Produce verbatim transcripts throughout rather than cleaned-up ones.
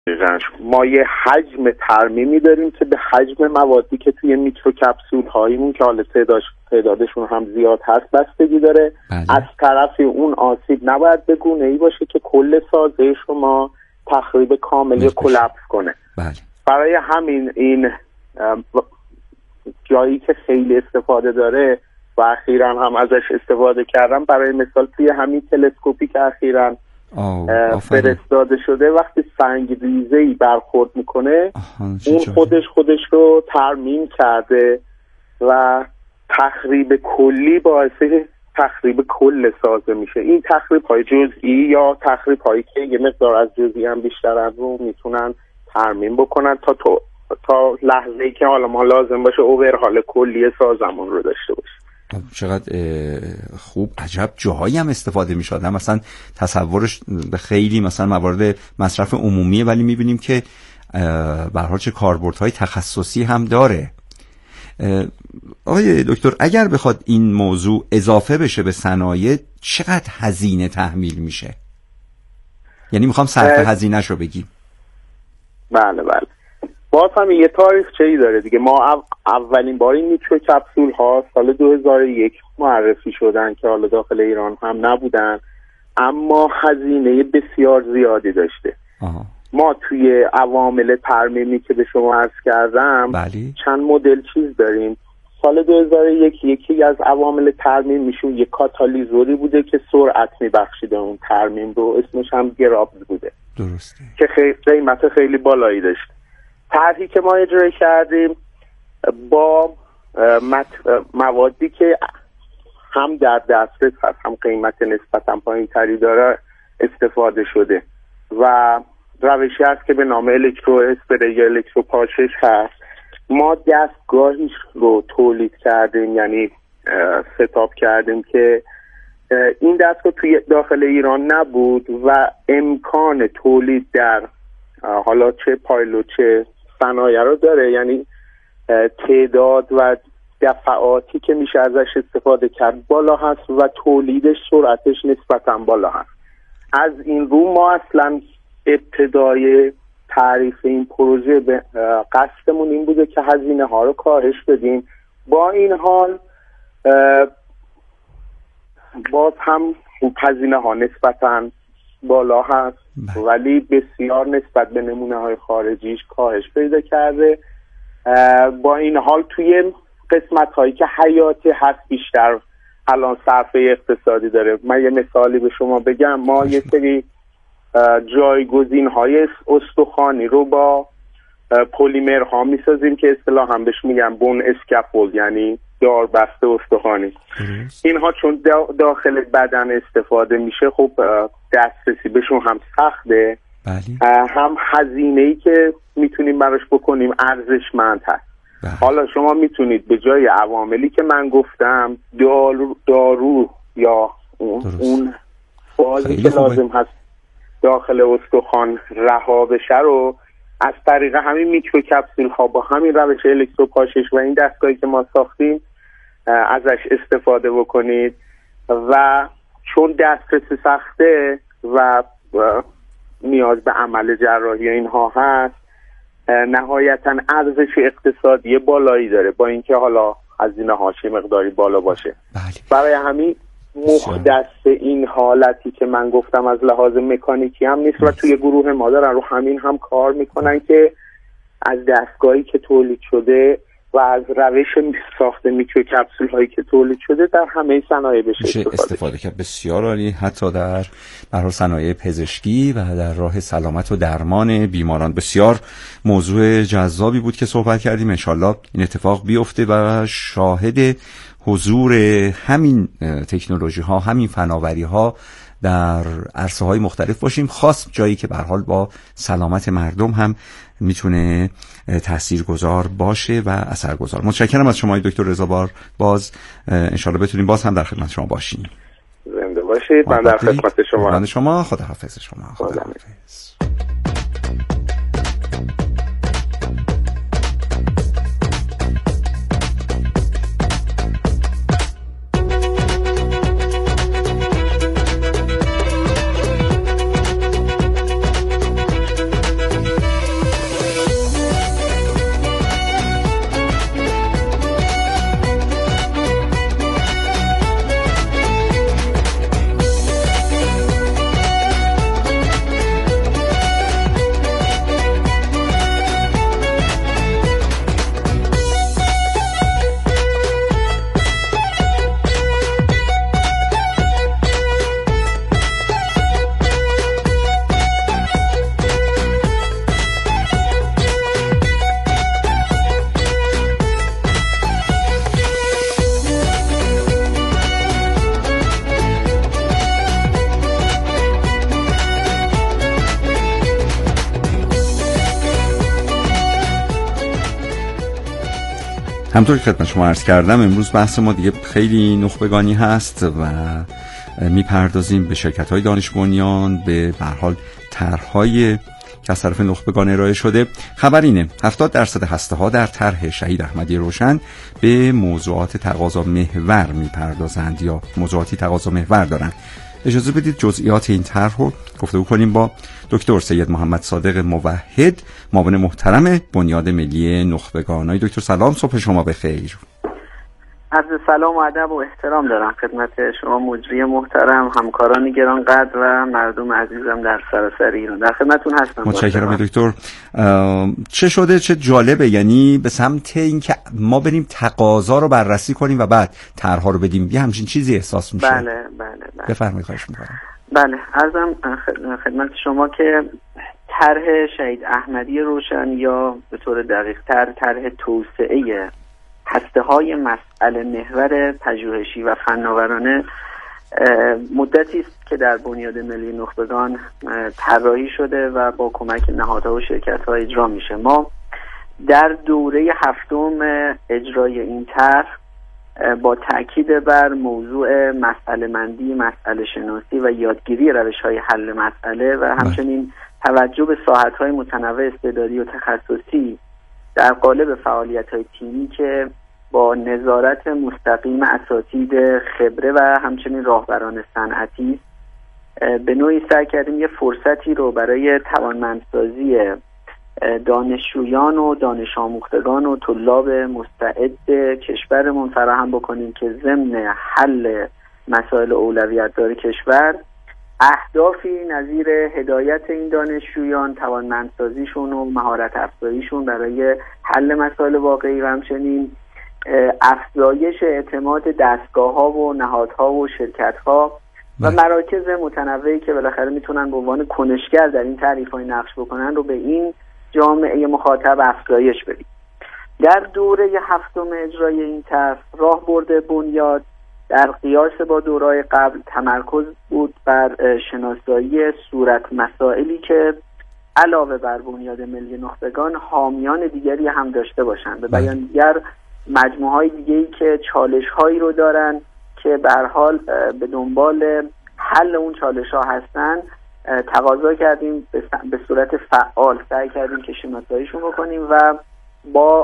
ما یه حجم ترمیمی داریم که به حجم موادی که توی میکرو کپسول هاییمون که حالا تعدادش تعدادشون هم زیاد هست بستگی داره. بله. از طرفی اون آسیب نباید به گونه‌ای باشه که کل سازه شما تخریب کامل یا کلپس کنه. بله. برای همین این جایی که خیلی استفاده داره و اخیراً هم ازش استفاده کردم، برای مثال توی همین تلسکوپی که اخیراً فرستاده شده، وقتی سنگ ریزه‌ای برخورد میکنه اون خودش خودش رو ترمیم کرده و تخریب کلی باعث تخریب کل سازه میشه. این تخریب های جزئی یا تخریب هایی که یه مقدار از جزئی هم بیشترن رو میتونن ترمیم بکنن تا تو تا لحظه‌ای که حالا ما لازم باشه اوورهال کلی سازمون رو داشته باشه. چقدر خوب، عجب جاهایی هم استفاده می شد. مثلا تصورش به خیلی مثلا موارد مصرف عمومیه، ولی می بینیم که به هر حال چه کاربردهای تخصصی هم داره. آقای دکتر، اگر بخواد این موضوع اضافه بشه به صنایع چقدر هزینه تحمیل میشه؟ یعنی میخوام صرف هزینه‌ش رو بگیم. بله بله. باز هم یه تاریخچه‌ای داره دیگه. ما اولین بار این میکرو کپسول ها سال دو هزار و یک معرفی شدن که حالا داخل ایران هم نبودن، اما هزینه بسیار زیادی داشته. آها. ما توی عوامل ترمیمی که به شما عرض کردم بلی. چند مدل چیز داریم. سال دو هزار و یک یکی از عوامل ترمیم میشون یک کاتالیزوری بوده که سرعت میبخشیده اون ترمیم رو، اسمش هم گرابز بوده. درسته. که خیلی قیمت خیلی بالایی داشت. طرحی که ما اجرا کردیم با موادی که هم در دسترس هست هم قیمت نسبتا پایین تری داره استفاده شده و روشی هست که به نام الکترو اسپری یا الکترو پاشش هست. ما دستگاهیش رو تولید کردیم، یعنی ستاپ کردیم که این دستگاه توی داخل ایران نبود و امکان تولید در حالا چه پایلوت چه صنایع رو داره، یعنی تعداد و دفعاتی که میشه ازش استفاده کرد بالا هست و تولیدش سرعتش نسبتا بالا هست. از این رو ما اصلا ابتدای تعریف این پروژه به قصدمون این بوده که هزینه ها رو کاهش بدیم. با این حال باز هم هزینه ها نسبتا بالا هست ولی بسیار نسبت به نمونه های خارجیش کاهش پیدا کرده. با این حال توی قسمت هایی که حیاتی هست بیشتر الان صرفه اقتصادی داره. من یه مثالی به شما بگم. ما یه سری جایگزین های استخوانی رو با پلیمر ها میسازیم که اصطلاحاً بهش میگن بون اسکافولد، یعنی داربسته استخوانی. اینها چون داخل بدن استفاده میشه خب دسترسی بهشون هم سخته، هم هزینه‌ای که میتونیم براش بکنیم ارزشمند هست. بله. حالا شما میتونید به جای عواملی که من گفتم دارو, دارو یا اون, اون بازی که لازم هست داخل استخوان رها بشه رو از طریق همین میکرو کپسول ها با همین روش الکتروپاشش و این دستگاهی که ما ساختیم ازش استفاده بکنید و چون دسترسی سخته و نیاز به عمل جراحی اینها هست نهایتا ارزش اقتصادی بالایی داره با اینکه حالا هزینه هاش مقداری بالا باشه. بله. برای همین محدث این حالتی که من گفتم از لحاظ مکانیکی هم نیست و توی گروه ما دارن رو همین هم کار میکنن که از دستگاهی که تولید شده و از روش ساخت میکرو کپسول هایی که تولید شده در همه صنایع بشه استفاده, استفاده کرد. بسیار عالی. حتی در در صنایع پزشکی و در راه سلامت و درمان بیماران. بسیار موضوع جذابی بود که صحبت کردیم. انشالله این اتفاق بیفته و شاهد حضور همین تکنولوژی ها، همین فناوری ها در عرصه های مختلف باشیم، خاص جایی که به هر حال با سلامت مردم هم میتونه تاثیرگذار باشه و اثرگذار. متشکرم از شما دکتر رضا باز. انشالله بتونیم باز هم در خدمت شما باشیم. زنده باشید. من در خدمت شما. من شما. خداحافظ شما. خداحافظ. همطور که خدمت شما عرض کردم امروز بحث ما دیگه خیلی نخبگانی هست و میپردازیم به شرکت‌های دانش بنیان، به به هر حال طرح‌های که از طرف نخبگان ارائه شده. خبر اینه هفتاد درصد هسته‌ها در طرح شهید احمدی روشن به موضوعات تقاضا محور میپردازند یا موضوعاتی تقاضا محور دارند. اجازه بدید جزئیات این طرح رو گفتگو کنیم با دکتر سید محمد صادق موحد، معاون محترم بنیاد ملی نخبگان. آقای دکتر سلام، صبح شما بخیر. عرض سلام و ادب و احترام دارم خدمت شما مجری محترم، همکاران گرانقدر و مردم عزیزم در سراسر ایران. در خدمتتون هستم. متشکرم دکتر. چه شده، چه جالبه، یعنی به سمت اینکه ما بریم تقاضا رو بررسی کنیم و بعد طرح‌ها رو بدیم، یه همچین چیزی احساس میشه؟ بله بله بله. بفرمایید، خواهش می‌کنم. بله، عرضم خدمت شما که طرح شهید احمدی روشن یا به طور دقیق‌تر طرح توسعه هسته‌های مسئله محور پژوهشی و فناورانه مدتی است که در بنیاد ملی نخبگان طراحی شده و با کمک نهادها و شرکت‌ها اجرا میشه. ما در دوره هفتم اجرای این طرح با تاکید بر موضوع مسئله مندی، مسئله شناسی و یادگیری روش‌های حل مسئله و همچنین توجه به ساحت‌های متنوع استعدادی و تخصصی در قالب فعالیت‌های تیمی که با نظارت مستقیم اساتید خبره و همچنین راهبران صنعتی به نوعی سعی کردیم یه فرصتی رو برای توانمندسازی دانشجویان و دانش آموختگان و طلاب مستعد کشورمون فراهم بکنیم که ضمن حل مسائل اولویت دار کشور اهدافی نظیر هدایت این دانشجویان، توانمندسازیشون و مهارت افزاییشون برای حل مسائل واقعی و همچنین افزایش اعتماد دستگاه‌ها و نهادها و شرکت‌ها و مراکز متنوعی که بالاخره میتونن به عنوان کنشگر در این تعریف‌های نقش بکنن رو به این جامعه مخاطب افزایش بدیم. در دوره هفتم اجرای این طرح راهبرد بنیاد در قیاس با دوره‌های قبل تمرکز بود بر شناسایی صورت مسائلی که علاوه بر بنیاد ملی نخبگان حامیان دیگری هم داشته باشند. به بیان دیگر مجموعه‌های دیگه‌ای که چالش‌هایی رو دارن که به هر حال به دنبال حل اون چالش‌ها هستن تقاضا کردیم به صورت فعال سعی کردیم که شناساییشون بکنیم و با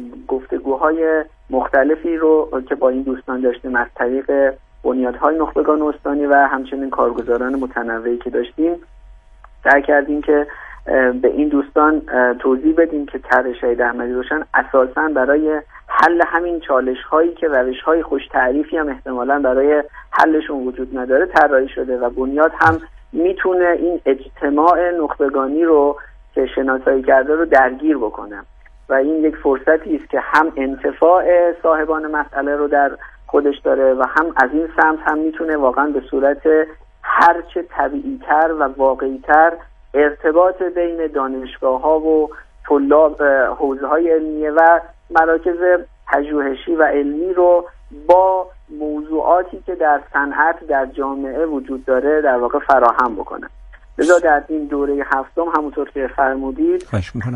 گفتگوهای مختلفی رو که با این دوستان داشتیم از طریق بنیادهای نخبگان استانی و همچنین کارگزاران متنوعی که داشتیم سعی کردیم که به این دوستان توضیح بدیم که طرح شهید احمدی روشن اساساً برای حل همین چالش هایی که روش های خوش تعریفی هم احتمالاً برای حلشون وجود نداره طراحی شده و بنیاد هم میتونه این اجتماع نخبگانی رو که شناسایی کرده رو درگیر بکنه و این یک فرصتی است که هم انتفاع صاحبان مسئله رو در خودش داره و هم از این سمت هم میتونه واقعا به صورت هرچه طبیعی‌تر و واقعی‌تر ارتباط بین دانشگاه‌ها و طلاب حوزه‌های علمیه و مراکز پژوهشی و علمی رو با موضوعاتی که در صنعت در جامعه وجود داره در واقع فراهم بکنه. لذا در این دوره هفتم همونطور که فرمودید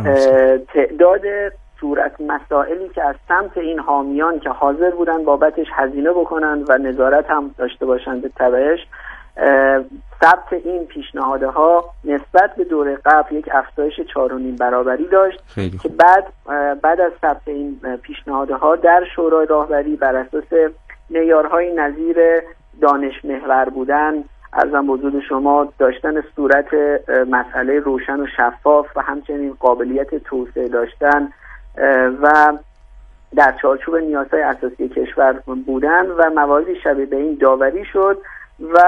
تعداد صورت مسائلی که از سمت این حامیان که حاضر بودن بابتش هزینه بکنن و نظارت هم داشته باشن به تبعش ثبت این پیشنهادها نسبت به دوره قبل یک افزایش چهار و نیم برابری داشت که بعد بعد از ثبت این پیشنهادها در شورای راهبری بر اساس معیارهای نظیر دانش محور بودن عرضم به حضور شما داشتن صورت مسئله روشن و شفاف و همچنین قابلیت توسعه داشتن و در چارچوب نیازهای اساسی کشور بودن و مواردی شبیه به این داوری شد و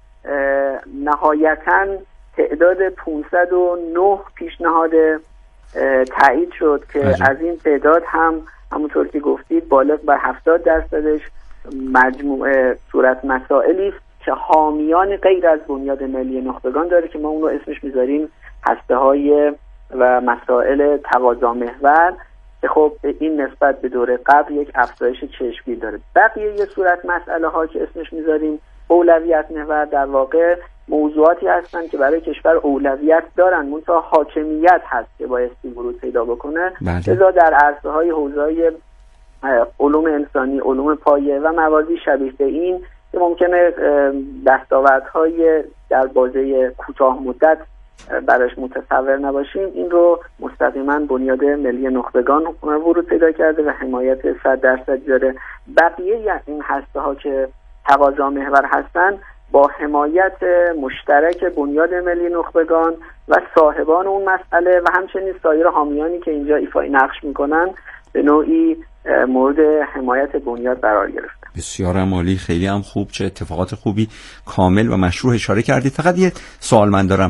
نهایتاً تعداد پانصد و نه پیشنهاد تایید شد که عجب. از این تعداد هم همونطور که گفتید بالغ بر هفتاد درصدش مجموعه صورت مسائلی است که حامیان غیر از بنیاد ملی نخبگان داره که ما اون رو اسمش میذاریم هسته‌های و مسائل تقاضا محور که خب این نسبت به دوره قبل یک افزایش چشمگیر داره. بقیه یه صورت مسئله ها که اسمش میذاریم اولویت محور در واقع موضوعاتی هستن که برای کشور اولویت دارن منتها حاکمیت هست که بایستی ورود پیدا بکنه. لذا در عرصه‌های حوزه‌های علوم انسانی، علوم پایه و مواردی شبیه به این که ممکنه دستاوردهای در بازه کوتاه مدت براش متصور نباشیم، این رو مستقیما بنیاد ملی نخبگان ورود پیدا کرده و حمایت صد درصد داره. بقیه این هسته ها که تقاضا محور هستن با حمایت مشترک بنیاد ملی نخبگان و صاحبان اون مسئله و همچنین سایر حامیانی که اینجا ایفای نقش میکنن به نوعی مورد حمایت بنیاد قرار گرفتن. بسیار عالی، خیلی هم خوب، چه اتفاقات خوبی کامل و مشروع اشاره کردید. فقط یه سوال من دارم،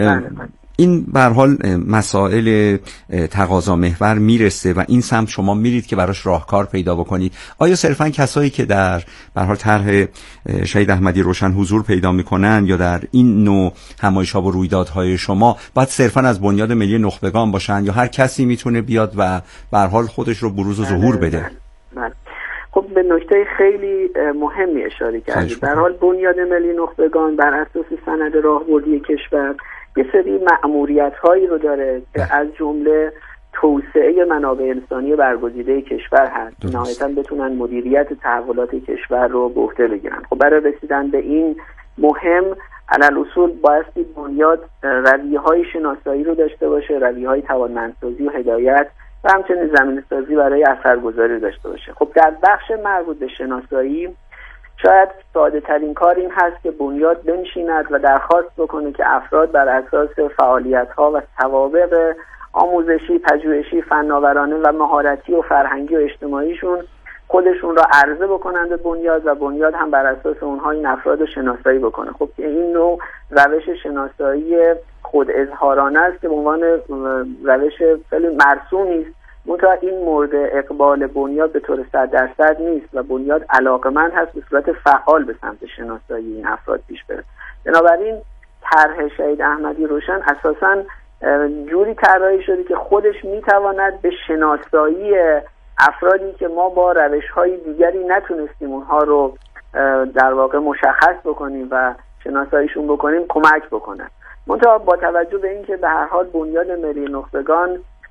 این به هر حال مسائل تقاضا محور میرسه و این سمت شما میرید که براش راهکار پیدا بکنید. آیا صرفا کسایی که در به هر حال طرح شهید احمدی روشن حضور پیدا میکنن یا در این نوع همایش‌ها و رویدادهای شما باید صرفا از بنیاد ملی نخبگان باشن یا هر کسی میتونه بیاد و به هر حال خودش رو بروز و ظهور بده؟ بله. خب به نکته خیلی مهمی اشاره کردید. در حال بنیاد ملی نخبگان بر اساس سند راهبردی کشور یه سری مأموریت هایی رو داره که از جمله توسعه منابع انسانی برگزیده کشور هست، نهایتاً بتونن مدیریت تحولات کشور رو به عهده بگیرن. خب برای رسیدن به این مهم علل اصول بایستی بنیاد رویه های شناسایی رو داشته باشه، رویه های توانمندسازی و هدایت و همچنین زمینه سازی برای اثرگذاری داشته باشه. خب در بخش مربوط به شناسایی شاید ساده ترین کار این هست که بنیاد بنشیند و درخواست بکنه که افراد بر اساس فعالیت ها و سوابق آموزشی، پژوهشی، فناورانه و مهارتی و فرهنگی و اجتماعیشون خودشون را عرضه بکنند به بنیاد و بنیاد هم بر اساس اونها این افراد رو شناسایی بکنه. خب این نوع روش شناسایی خود اظهارانه است که به عنوان روش خیلی مرسومی است، منتها این مورد اقبال بنیاد به طور صد درصد نیست و بنیاد علاقمند هست به صورت فعال به سمت شناسایی این افراد پیش بره. بنابراین طرح شهید احمدی روشن اساساً جوری طراحی شده که خودش میتواند به شناسایی افرادی که ما با روش‌های دیگری نتونستیم اونها رو در واقع مشخص بکنیم و شناساییشون بکنیم کمک بکنه. منتها با توجه به اینکه به هر حال بنیاد ملی نخبگان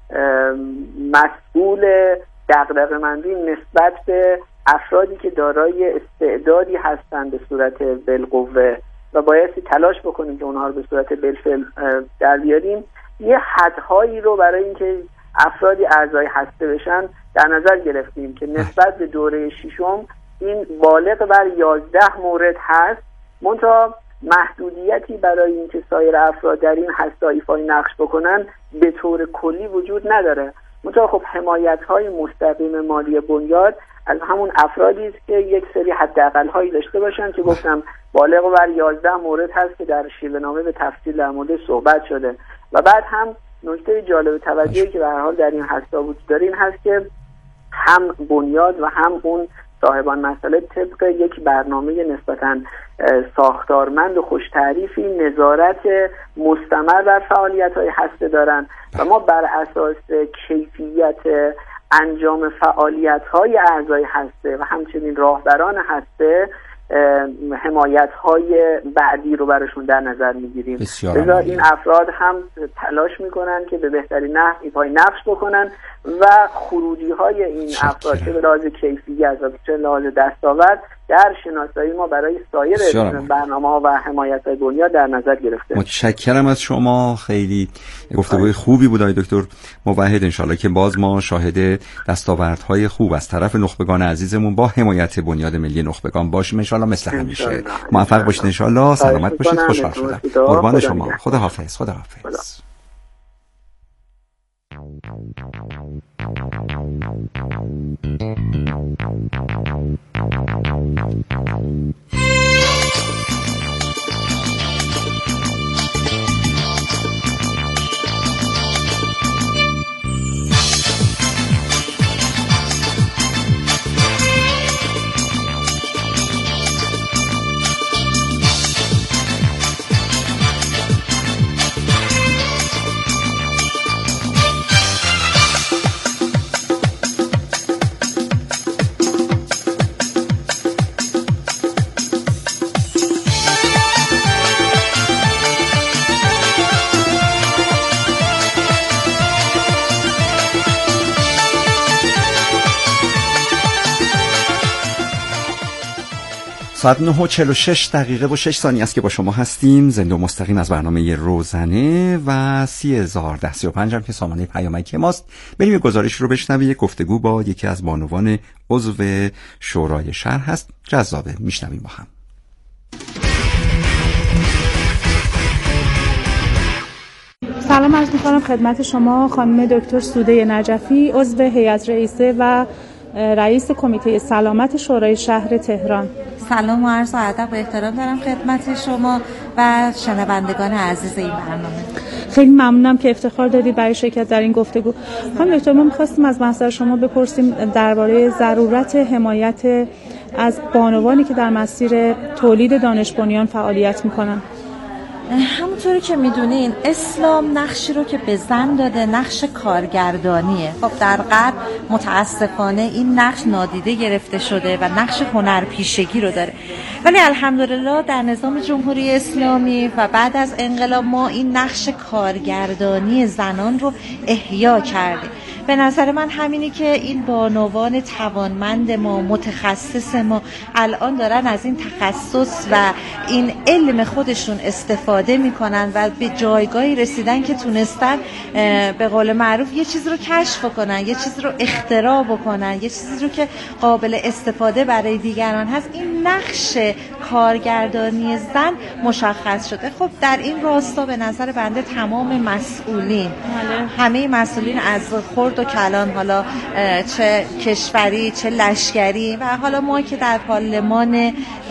مسئول دغدغه‌مندی نسبت به افرادی که دارای استعدادی هستند به صورت بالقوه و بایستی تلاش بکنیم که اونها رو به صورت بالفعل در بیاریم، یه حدهایی رو برای اینکه افرادی اعضای هسته بشن در نظر گرفتیم که نسبت به دوره ششم این بالغ بر یازده مورد هست، منتها محدودیتی برای اینکه سایر افراد در این هسته ایفای نقش بکنن به طور کلی وجود نداره. منتها خب حمایت‌های مستقیم مالی بنیاد از همون افرادی است که یک سری حداقل‌هایی داشته باشن که گفتم بالغ بر یازده مورد هست که در شیوه‌نامه به تفصیل در مورد صحبت شده. و بعد هم نکته جالب توجهی که به هر حال در این هسته وجود داره این هست که هم بنیاد و هم اون صاحبان مسئله طبق یک برنامه نسبتاً ساختارمند و خوش تعریفی نظارت مستمر بر فعالیت‌های هسته دارن و ما بر اساس کیفیت انجام فعالیت‌های اعضای هسته و همچنین راهبران هسته حمایت‌های بعدی رو براشون در نظر می‌گیریم. لذا این افراد هم تلاش می‌کنن که به بهترین نحو ایفای نقش بکنن و خروجی‌های این افراد چه به لحاظ کیفیت و چه به لحاظ دستاورد در شناسایی ما برای سایر برنامه‌ها و حمایت‌های بنیاد در نظر گرفته. متشکرم از شما، خیلی گفتگوی خوبی بود آقای دکتر موحد. انشالله که باز ما شاهد دستاوردهای خوب از طرف نخبگان عزیزمون با حمایت بنیاد ملی نخبگان باشیم انشالله. مثل همیشه موفق باشید انشالله. سلامت باشید. خوشحال شدم. قربان شما. خدا حافظ. خدا حافظ. ساعت نه و چهل و شش دقیقه و شش ثانیه است که با شما هستیم، زنده و مستقیم از برنامه روزنه و سی هزار ده سی و پنج هم که سامانه پیامکی ماست. بریم یه گزارش رو بشنویم. یک گفتگو با یکی از بانوان عضو شورای شهر هست، جذابه، میشنویم با هم. سلام عرض می‌کنم خدمت شما خانم دکتر سوده نجفی، عضو هیئت رئیسه و رئیس کمیته سلامت شورای شهر تهران. سلام و عرض ادب و احترام دارم خدمت شما و شنوندگان عزیز این برنامه. خیلی ممنونم که افتخار دادید برای شرکت در این گفتگو. خانم دکتر، ما می‌خواستیم از محضر شما بپرسیم درباره ضرورت حمایت از بانوانی که در مسیر تولید دانش بنیان فعالیت می‌کنن. همونطوری که میدونین اسلام نقشی رو که به زن داده نقش کارگردانیه. خب در غرب متاسفانه این نقش نادیده گرفته شده و نقش هنرپیشگی رو داره، ولی الحمدلله در نظام جمهوری اسلامی و بعد از انقلاب ما این نقش کارگردانی زنان رو احیا کردیم. به نظر من همینی که این بانوان توانمند ما، متخصص ما الان دارن از این تخصص و این علم خودشون استفاده میکنن و به جایگاهی رسیدن که تونستن به قول معروف یه چیز رو کشف کنن، یه چیز رو اختراع بکنن، یه چیزی رو که قابل استفاده برای دیگران هست. این نقش کارگردانی زن مشخص شده. خب در این راستا به نظر بنده تمام مسئولین، همه مسئولین از خرد و کلان، حالا چه کشوری چه لشکری و حالا ما که در پارلمان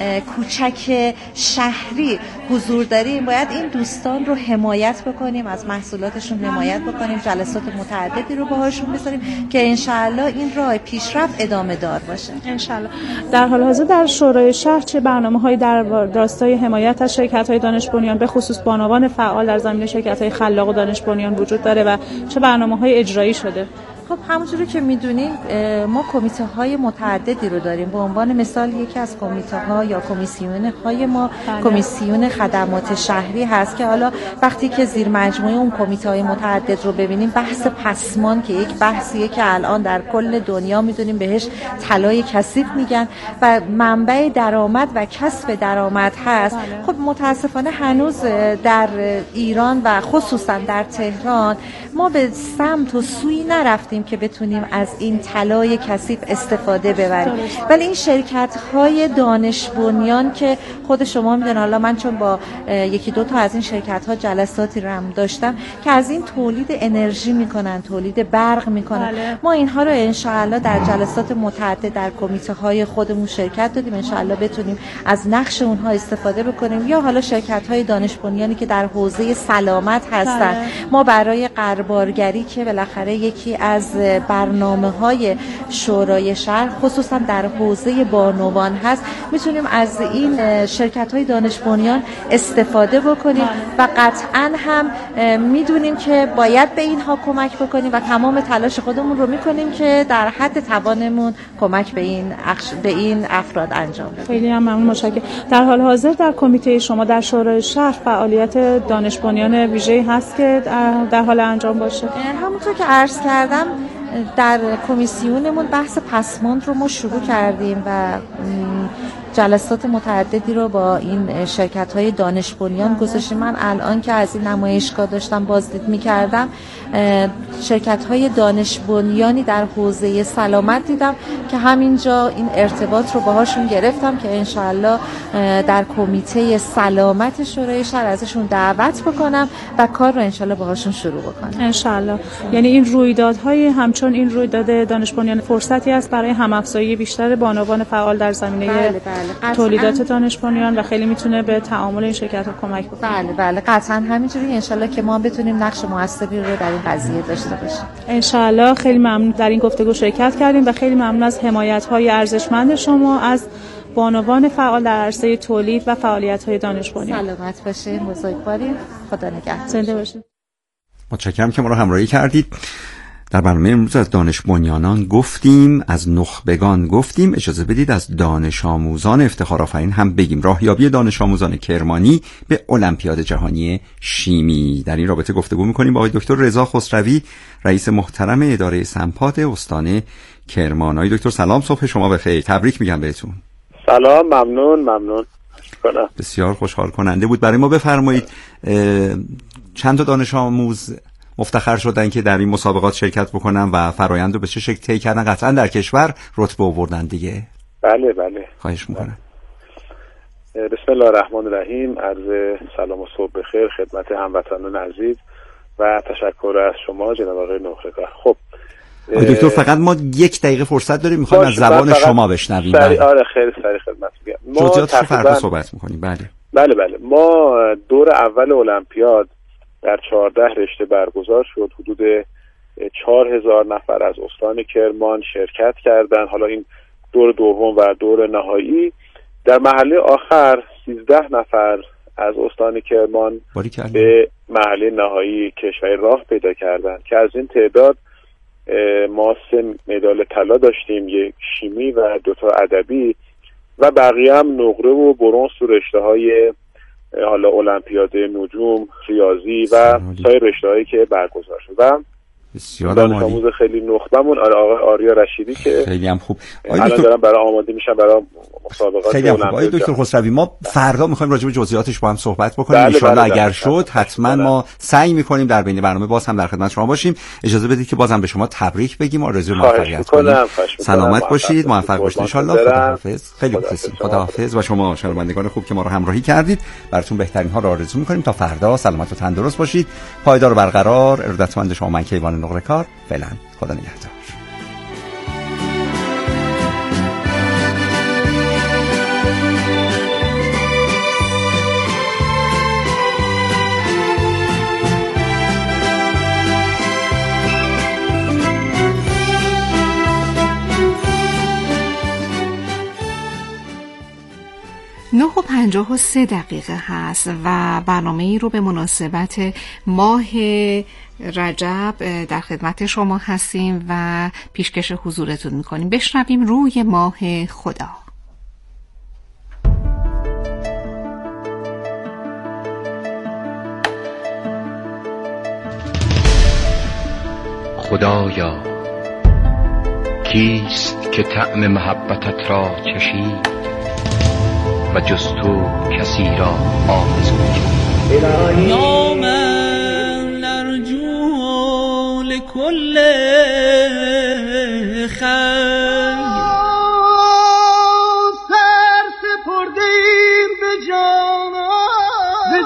کوچک شهری حضور داریم، باید این دوستان رو حمایت بکنیم، از محصولاتشون حمایت بکنیم، جلسات متعددی رو باهاشون بذاریم که انشاءالله این راه پیشرفت ادامه دار باشه. انشاءالله. در حال حاضر در شورای شهر چه برنامه‌هایی در راستای حمایت از شرکت‌های دانش بنیان به خصوص بانوان فعال در زمینه شرکت‌های خلاق و دانش بنیان وجود داره و چه برنامه‌های اجرایی شده؟ خب همونجوری که میدونید ما کمیته های متعددی رو داریم. به عنوان مثال یکی از کمیته ها یا کمیسیون های ما بله. کمیسیون خدمات شهری هست که حالا وقتی که زیر مجموعه اون کمیته های متعدد رو ببینیم، بحث پسمان که یک بحثیه که الان در کل دنیا میدونیم بهش طلای کثیف میگن و منبع درآمد و کسب درآمد هست. بله. خب متاسفانه هنوز در ایران و خصوصا در تهران ما به سمت و سوی نرفتیم که بتونیم از این طلای کثیف استفاده ببریم. ولی این شرکت‌های دانش بنیان که خود شما میدونید، حالا من چون با یکی دو تا از این شرکت‌ها جلساتی رو هم داشتم که از این تولید انرژی میکنن، تولید برق میکنن. بله. ما اینها رو انشاءالله در جلسات متعدد در کمیته‌های خودمون شرکت دادیم، انشاءالله بتونیم از نقش اونها استفاده بکنیم. یا حالا شرکت‌های دانش بنیانی که در حوزه سلامت هستن. بله. ما برای غربارگری که بالاخره یکی از برنامه‌های شورای شهر خصوصا در حوزه بانوان هست، میتونیم از این شرکت‌های دانش بنیان استفاده بکنیم و قطعاً هم میدونیم که باید به اینها کمک بکنیم و تمام تلاش خودمون رو میکنیم که در حد توانمون کمک به این اخش... به این افراد انجام بدیم. خیلی هم ممنون، متشکرم. در حال حاضر در کمیته شما در شورای شهر فعالیت دانش بنیان ویژه‌ای هست که در حال انجام باشه؟ همونطور که عرض کردم در کمیسیونمون بحث پسماند رو ما شروع کردیم و جلسات متعددی رو با این شرکت‌های دانش بنیان گذاشتیم. من الان که از این نمایشگاه داشتم بازدید می‌کردم، شرکت‌های دانش بنیانی در حوزه سلامت دیدم که همینجا این ارتباط رو باهاشون گرفتم که انشاءالله در کمیته سلامت شورای شهر ازشون دعوت بکنم و کار رو انشاءالله باهاشون شروع بکنم. انشاءالله. یعنی این رویدادهای همچون این رویداد دانش بنیان فرصتی است برای هم‌افزایی بیشتر بانوان فعال در زمینه بله بله. تولیدات دانش بنیان و خیلی میتونه به تعامل این شرکت‌ها کمک بکنه. بله بله قطعاً همینجوری انشالله که ما بتونیم نقش موثری رو در این قضیه داشته باشیم. انشالله. خیلی ممنون در این گفتگو شرکت کردیم و خیلی ممنون از حمایت‌های ارزشمند شما از بانوان فعال در عرصه تولید و فعالیت‌های دانش بنیان. سلامت باشین، بزرگوارین، خدا نگهدار. زنده باشید. متشکرم که ما رو همراهی کردید. در برنامه امروز از دانش بنیانان گفتیم، از نخبگان گفتیم. اجازه بدید از دانش آموزان افتخارآفرین هم بگیم. راهیابی دانش آموزان کرمانی به المپیاد جهانی شیمی. در این رابطه گفتگو می‌کنیم با آقای دکتر رضا خسروی، رئیس محترم اداره سنپاد استان کرمان. آقای دکتر سلام، صبح شما بخیر. تبریک میگم بهتون. سلام، ممنون ممنون کنم. بسیار خوشحال کننده بود. برای ما بفرمایید چند تا دانش آموز مفتخر شدن که در این مسابقات شرکت بکنن و فرآیند رو به چه شکل طی کردن؟ قطعا در کشور رتبه آوردن دیگه. بله بله، خواهش میکنم. بسم الله الرحمن الرحیم. عرض سلام و صبح بخیر خدمت هموطنان عزیز و تشکر از شما جناب آقای نقره‌کار. خب آقای دکتر فقط ما یک دقیقه فرصت داریم، میخوایم از زبان شما بشنویم. سری... آره خیلی سری خدمت میگم. ما جزئیاتش رو فردا صحبت میکنیم. بله بله بله. ما دور اول المپیاد در چهارده رشته برگزار شد. حدود چهار هزار نفر از استان کرمان شرکت کردند. حالا این دور دوم و دور نهایی در مرحله آخر سیزده نفر از استان کرمان به مرحله نهایی کشور راه پیدا کردند که از این تعداد ما سه مدال طلا داشتیم، یک شیمی و دوتا ادبی و بقیه هم نقره و برنز تو رشته‌های حالا المپیاد نجوم، ریاضی و سایر رشته‌هایی که برگزار شد. و بسیار عالی. خیلی نخبمون آقای آریا رشیدی که خیلی هم خوب. الان دارم برای آماده میشم برای مسابقات. خیلی هم خوب. آقای دکتر خسروی ما فردا می‌خوایم راجع به جزئیاتش با هم صحبت بکنیم. ان شاء الله اگر شد حتما ما سعی می‌کنیم در بین برنامه باز هم در خدمت شما باشیم. اجازه بدید که بازم به شما تبریک بگیم و آرزوی موفقیت کنیم. سلامت باشید، موفق باشید ان شاء الله. خداحافظ. خیلی مخلصیم. خداحافظ و شما شنوندگان خوب که ما رو همراهی کردید. براتون بهترین ها رو آرزو می‌کنیم تا فردا سلامت و تندرست باشید. پایدار و برقرار. ارادتمند شما من کیوان نقره‌کار. فعلا خدا نگهدار. نه و پنجاه و سه دقیقه هست و برنامه ای رو به مناسبت ماه رجب در خدمت شما هستیم و پیشکش حضورتون میکنیم. بشنویم روی ماه خدا. خدایا کیست که طعم محبتت را چشید و جز تو کسی را آرزو کرد. یا من نرجو لکل خیر سر سپردیم به جان به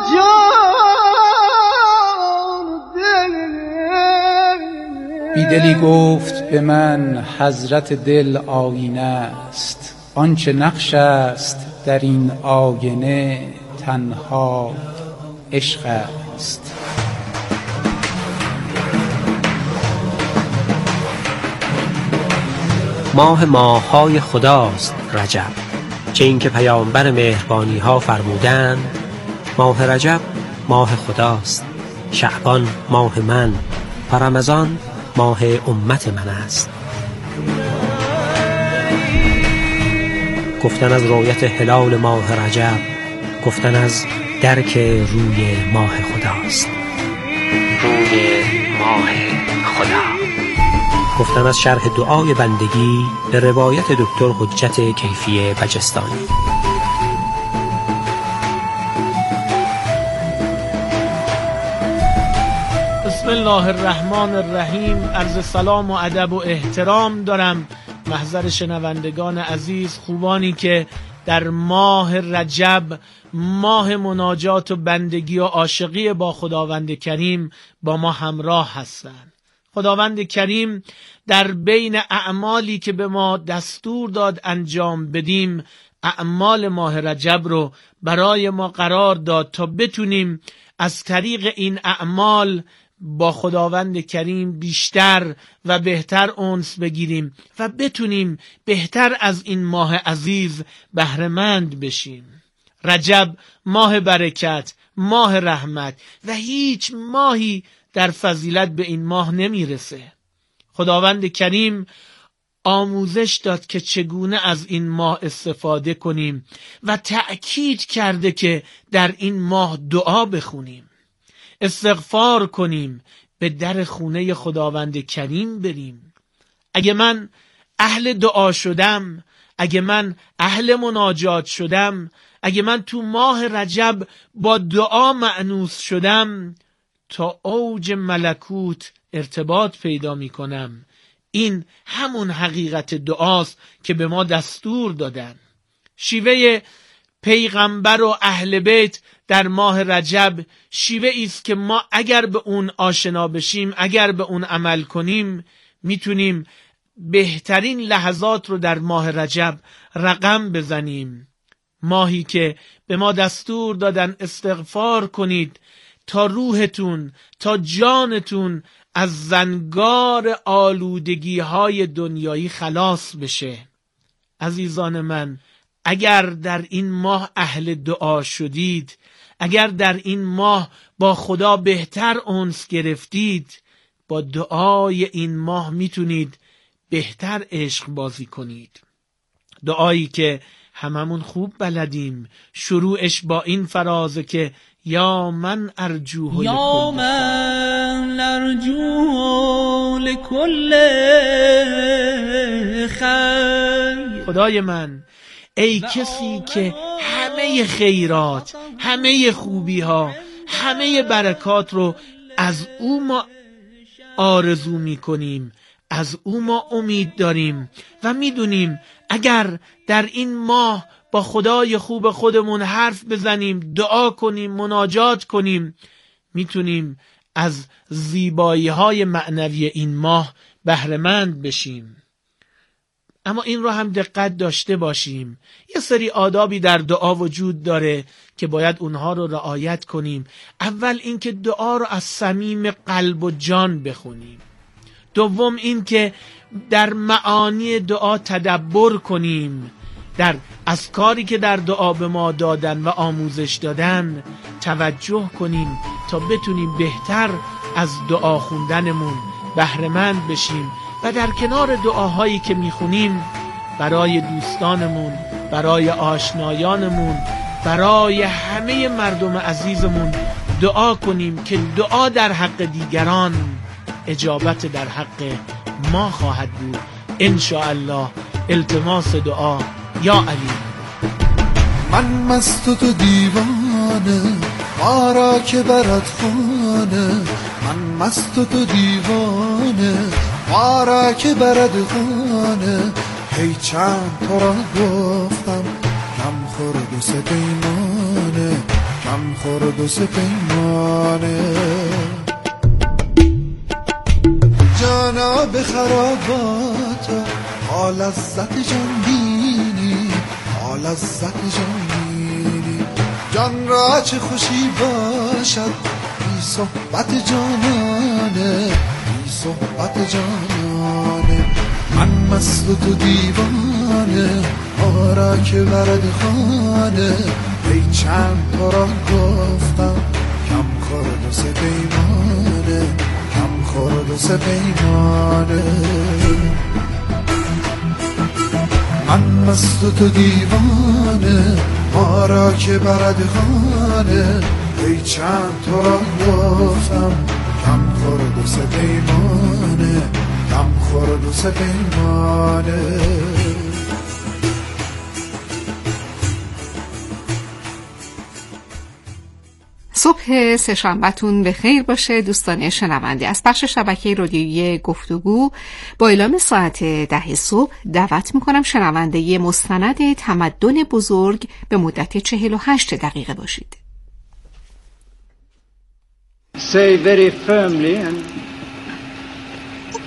جان دل. بیدلی گفت به من حضرت دل آینه است، آنچه نقش است در این آینه تنها عشق است. ماه ماه‌های خداست رجب، چه این که پیامبر مهربانی ها فرمودند ماه رجب ماه خداست، شعبان ماه من و رمضان ماه امت من است. گفتن از رؤیت هلال ماه رجب، گفتن از درک روی ماه خداست. روی ماه خدا. گفتن از شرح دعای بندگی به روایت دکتر حجت کیفی بجستانی. بسم الله الرحمن الرحیم. عرض سلام و ادب و احترام دارم محضر شنوندگان عزیز، خوبانی که در ماه رجب، ماه مناجات و بندگی و عاشقی با خداوند کریم، با ما همراه هستند. خداوند کریم در بین اعمالی که به ما دستور داد انجام بدیم، اعمال ماه رجب رو برای ما قرار داد تا بتونیم از طریق این اعمال با خداوند کریم بیشتر و بهتر انس بگیریم و بتونیم بهتر از این ماه عزیز بهره‌مند بشیم. رجب ماه برکت، ماه رحمت و هیچ ماهی در فضیلت به این ماه نمیرسه. خداوند کریم آموزش داد که چگونه از این ماه استفاده کنیم و تأکید کرده که در این ماه دعا بخونیم، استغفار کنیم، به در خونه خداوند کریم بریم. اگه من اهل دعا شدم، اگه من اهل مناجات شدم، اگه من تو ماه رجب با دعا مأنوس شدم، تا اوج ملکوت ارتباط پیدا می کنم. این همون حقیقت دعاست که به ما دستور دادن. شیوه پیغمبر و اهل بیت در ماه رجب شیوه ایست که ما اگر به اون آشنا بشیم، اگر به اون عمل کنیم، میتونیم بهترین لحظات رو در ماه رجب رقم بزنیم. ماهی که به ما دستور دادن استغفار کنید تا روحتون، تا جانتون از زنگار آلودگی های دنیایی خلاص بشه. عزیزان من، اگر در این ماه اهل دعا شدید، اگر در این ماه با خدا بهتر انس گرفتید، با دعای این ماه میتونید بهتر عشق بازی کنید. دعایی که هممون خوب بلدیم، شروعش با این فرازه که یا من ارجوه یا من ارجوه لکل خیر. خدای من، ای کسی که همه خیرات، همه خوبی ها، همه برکات رو از او ما آرزو می کنیم، از او ما امید داریم و میدونیم اگر در این ماه با خدای خوب خودمون حرف بزنیم، دعا کنیم، مناجات کنیم، میتونیم از زیبایی های معنوی این ماه بهره‌مند بشیم. اما این رو هم دقت داشته باشیم، یه سری آدابی در دعا وجود داره که باید اونها رو رعایت کنیم. اول اینکه دعا رو از صمیم قلب و جان بخونیم. دوم اینکه در معانی دعا تدبر کنیم، در از کاری که در دعا به ما دادن و آموزش دادن توجه کنیم تا بتونیم بهتر از دعا خوندنمون بهره‌مند بشیم و در کنار دعاهایی که میخونیم برای دوستانمون، برای آشنایانمون، برای همه مردم عزیزمون دعا کنیم که دعا در حق دیگران اجابت در حق ما خواهد بود ان شاء الله. التماس دعا. یا علی. من مست و تو دیوانه، ما را که برد خانه. من مست و تو دیوانه، ما را که برد خانه. هی چند تو را گفتم کم خورد و سه پیمانه، کم خورد و سه پیمانه. جانا به خراباتا حال لذت جان بینی، حال لذت جان بینی. جان را چه خوشی باشد بی صحبت جانانه، بی صحبت جانانه. من مست و تو دیوانه، ما را که ورد خانه. ای چند تو را گفتم کم خورد و سه پیمانه، کم خورد و سه پیمانه. من مست و تو دیوانه، ما را که برد خانه. ای چند تو را گفتم کم خورد و سه پیمانه، کم خورد و سه پیمانه. صبح سه‌شنبه‌تون به خیر باشه دوستان شنونده. از بخش شبکه رادیویی گفتگو با اعلام ساعت ده صبح دعوت میکنم شنونده مستند تمدن بزرگ به مدت چهل و هشت دقیقه باشید. Say very firmly and